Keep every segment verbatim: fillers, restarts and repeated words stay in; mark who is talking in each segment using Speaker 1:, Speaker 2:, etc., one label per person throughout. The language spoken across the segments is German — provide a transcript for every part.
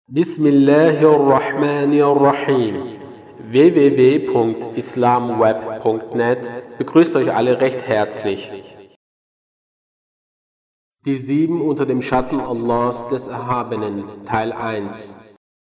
Speaker 1: Bismillahirrahmanirrahim. w w w punkt islamweb punkt net begrüßt euch alle recht herzlich. Die sieben unter dem Schatten Allahs des Erhabenen, Teil eins.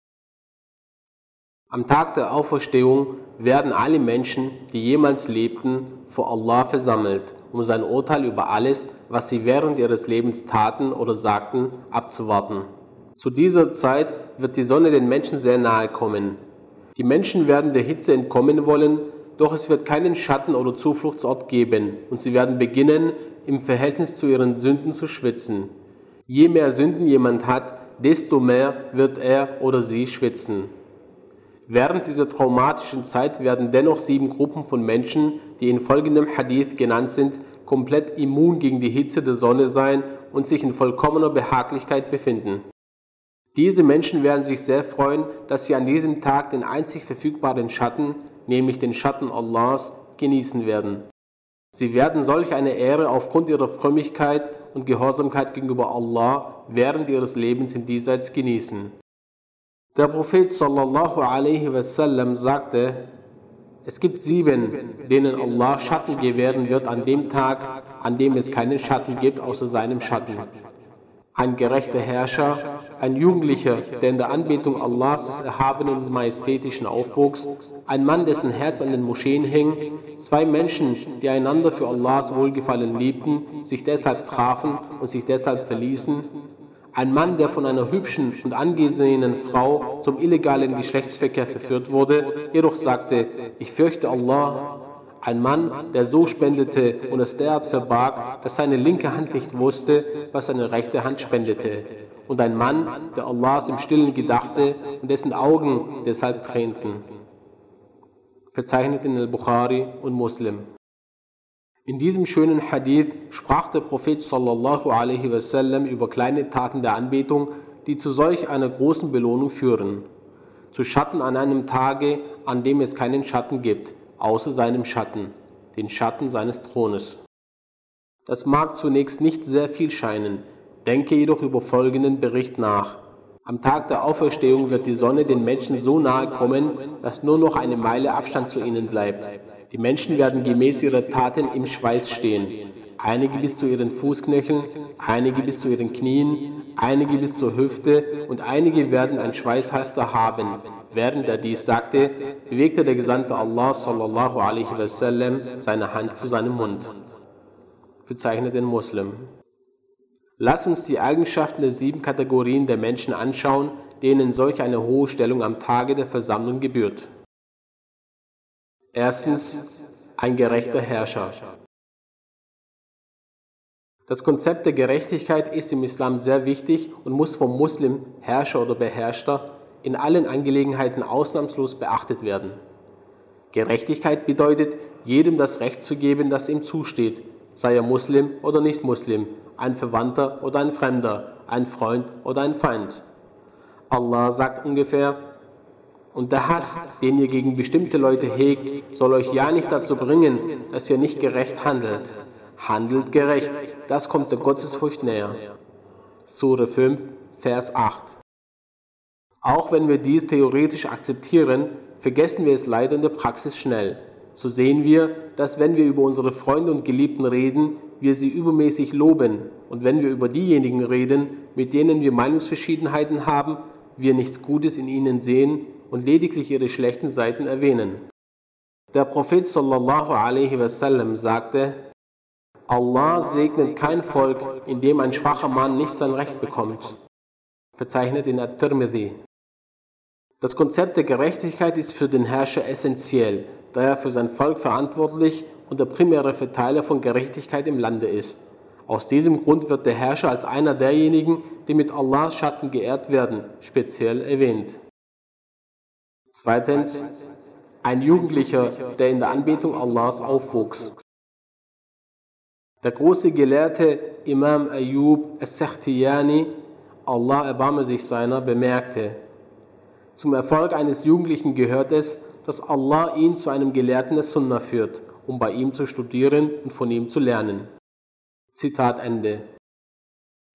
Speaker 1: Am Tag der Auferstehung werden alle Menschen, die jemals lebten, vor Allah versammelt, um sein Urteil über alles, was sie während ihres Lebens taten oder sagten, abzuwarten. Zu dieser Zeit wird die Sonne den Menschen sehr nahe kommen. Die Menschen werden der Hitze entkommen wollen, doch es wird keinen Schatten oder Zufluchtsort geben und sie werden beginnen, im Verhältnis zu ihren Sünden zu schwitzen. Je mehr Sünden jemand hat, desto mehr wird er oder sie schwitzen. Während dieser traumatischen Zeit werden dennoch sieben Gruppen von Menschen, die in folgendem Hadith genannt sind, komplett immun gegen die Hitze der Sonne sein und sich in vollkommener Behaglichkeit befinden. Diese Menschen werden sich sehr freuen, dass sie an diesem Tag den einzig verfügbaren Schatten, nämlich den Schatten Allahs, genießen werden. Sie werden solch eine Ehre aufgrund ihrer Frömmigkeit und Gehorsamkeit gegenüber Allah während ihres Lebens im Diesseits genießen. Der Prophet sallallahu alaihi wasallam sagte, es gibt sieben, denen Allah Schatten gewähren wird an dem Tag, an dem es keinen Schatten gibt außer seinem Schatten. Ein gerechter Herrscher, ein Jugendlicher, der in der Anbetung Allahs des Erhabenen und Majestätischen aufwuchs, ein Mann, dessen Herz an den Moscheen hing, zwei Menschen, die einander für Allahs Wohlgefallen liebten, sich deshalb trafen und sich deshalb verließen, ein Mann, der von einer hübschen und angesehenen Frau zum illegalen Geschlechtsverkehr verführt wurde, jedoch sagte, ich fürchte Allah. Ein Mann, der so spendete und es derart verbarg, dass seine linke Hand nicht wusste, was seine rechte Hand spendete. Und ein Mann, der Allahs im Stillen gedachte und dessen Augen deshalb tränten. Verzeichnet in Al-Bukhari und Muslim. In diesem schönen Hadith sprach der Prophet sallallahu alaihi wasallam über kleine Taten der Anbetung, die zu solch einer großen Belohnung führen. Zu Schatten an einem Tage, an dem es keinen Schatten gibt, außer seinem Schatten, den Schatten seines Thrones. Das mag zunächst nicht sehr viel scheinen, denke jedoch über folgenden Bericht nach. Am Tag der Auferstehung wird die Sonne den Menschen so nahe kommen, dass nur noch eine Meile Abstand zu ihnen bleibt. Die Menschen werden gemäß ihrer Taten im Schweiß stehen, einige bis zu ihren Fußknöcheln, einige bis zu ihren Knien, einige bis zur Hüfte und einige werden ein Schweißhalfter haben. Während er dies sagte, bewegte der Gesandte Allah sallallahu alaihi wasallam seine Hand zu seinem Mund. Bezeichnet den Muslim. Lass uns die Eigenschaften der sieben Kategorien der Menschen anschauen, denen solch eine hohe Stellung am Tage der Versammlung gebührt. Erstens, ein gerechter Herrscher. Das Konzept der Gerechtigkeit ist im Islam sehr wichtig und muss vom Muslim, Herrscher oder Beherrschter, in allen Angelegenheiten ausnahmslos beachtet werden. Gerechtigkeit bedeutet, jedem das Recht zu geben, das ihm zusteht, sei er Muslim oder nicht Muslim, ein Verwandter oder ein Fremder, ein Freund oder ein Feind. Allah sagt ungefähr, und der Hass, den ihr gegen bestimmte Leute hegt, soll euch ja nicht dazu bringen, dass ihr nicht gerecht handelt. Handelt gerecht, das kommt der Gottesfurcht näher. Sure fünf, Vers acht. Auch wenn wir dies theoretisch akzeptieren, vergessen wir es leider in der Praxis schnell. So sehen wir, dass wenn wir über unsere Freunde und Geliebten reden, wir sie übermäßig loben und wenn wir über diejenigen reden, mit denen wir Meinungsverschiedenheiten haben, wir nichts Gutes in ihnen sehen und lediglich ihre schlechten Seiten erwähnen. Der Prophet sallallahu alaihi wasallam sagte, Allah segnet kein Volk, in dem ein schwacher Mann nicht sein Recht bekommt. Verzeichnet in At-Tirmidhi. Das Konzept der Gerechtigkeit ist für den Herrscher essentiell, da er für sein Volk verantwortlich und der primäre Verteiler von Gerechtigkeit im Lande ist. Aus diesem Grund wird der Herrscher als einer derjenigen, die mit Allahs Schatten geehrt werden, speziell erwähnt. Zweitens, ein Jugendlicher, der in der Anbetung Allahs aufwuchs. Der große Gelehrte Imam Ayyub as-Sakhtiyani, Allah erbarme sich seiner, bemerkte, zum Erfolg eines Jugendlichen gehört es, dass Allah ihn zu einem Gelehrten des Sunnah führt, um bei ihm zu studieren und von ihm zu lernen. Zitat Ende.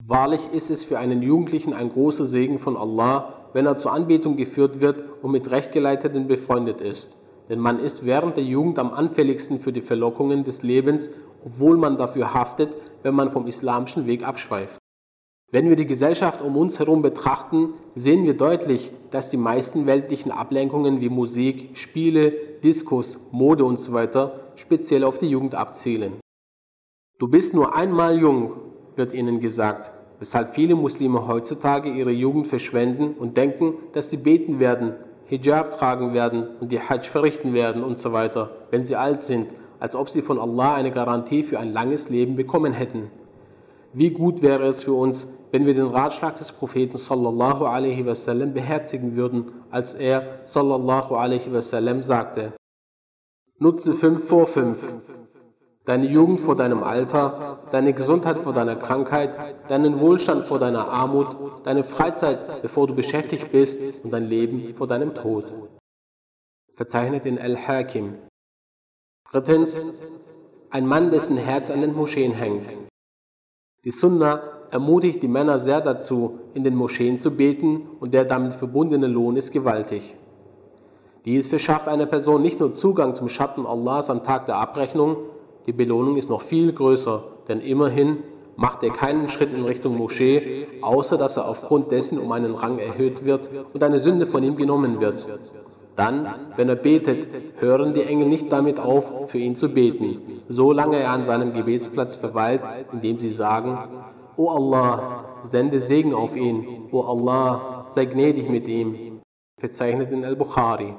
Speaker 1: Wahrlich ist es für einen Jugendlichen ein großer Segen von Allah, wenn er zur Anbetung geführt wird und mit Rechtgeleiteten befreundet ist. Denn man ist während der Jugend am anfälligsten für die Verlockungen des Lebens, obwohl man dafür haftet, wenn man vom islamischen Weg abschweift. Wenn wir die Gesellschaft um uns herum betrachten, sehen wir deutlich, dass die meisten weltlichen Ablenkungen wie Musik, Spiele, Diskos, Mode usw. Speziell auf die Jugend abzielen. Du bist nur einmal jung, wird ihnen gesagt, weshalb viele Muslime heutzutage ihre Jugend verschwenden und denken, dass sie beten werden, Hijab tragen werden und die Hajj verrichten werden usw., wenn sie alt sind, als ob sie von Allah eine Garantie für ein langes Leben bekommen hätten. Wie gut wäre es für uns, wenn wir den Ratschlag des Propheten sallallahu alaihi wasallam beherzigen würden, als er sallallahu alaihi wasallam sagte: Nutze fünf vor fünf. Deine Jugend vor deinem Alter, deine Gesundheit vor deiner Krankheit, deinen Wohlstand vor deiner Armut, deine Freizeit, bevor du beschäftigt bist, und dein Leben vor deinem Tod. Verzeichnet in Al-Hakim. Drittens, ein Mann, dessen Herz an den Moscheen hängt. Die Sunna ermutigt die Männer sehr dazu, in den Moscheen zu beten, und der damit verbundene Lohn ist gewaltig. Dies verschafft einer Person nicht nur Zugang zum Schatten Allahs am Tag der Abrechnung, die Belohnung ist noch viel größer, denn immerhin macht er keinen Schritt in Richtung Moschee, außer dass er aufgrund dessen um einen Rang erhöht wird und eine Sünde von ihm genommen wird. Dann, wenn er betet, hören die Engel nicht damit auf, für ihn zu beten, solange er an seinem Gebetsplatz verweilt, indem sie sagen: O Allah, sende Segen auf ihn, O Allah, sei gnädig mit ihm. Verzeichnet in Al-Bukhari.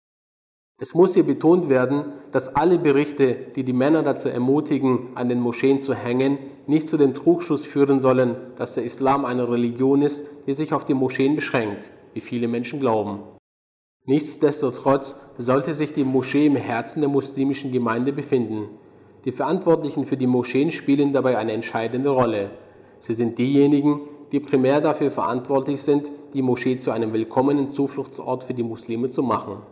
Speaker 1: Es muss hier betont werden, dass alle Berichte, die die Männer dazu ermutigen, an den Moscheen zu hängen, nicht zu dem Trugschluss führen sollen, dass der Islam eine Religion ist, die sich auf die Moscheen beschränkt, wie viele Menschen glauben. Nichtsdestotrotz sollte sich die Moschee im Herzen der muslimischen Gemeinde befinden. Die Verantwortlichen für die Moscheen spielen dabei eine entscheidende Rolle. Sie sind diejenigen, die primär dafür verantwortlich sind, die Moschee zu einem willkommenen Zufluchtsort für die Muslime zu machen.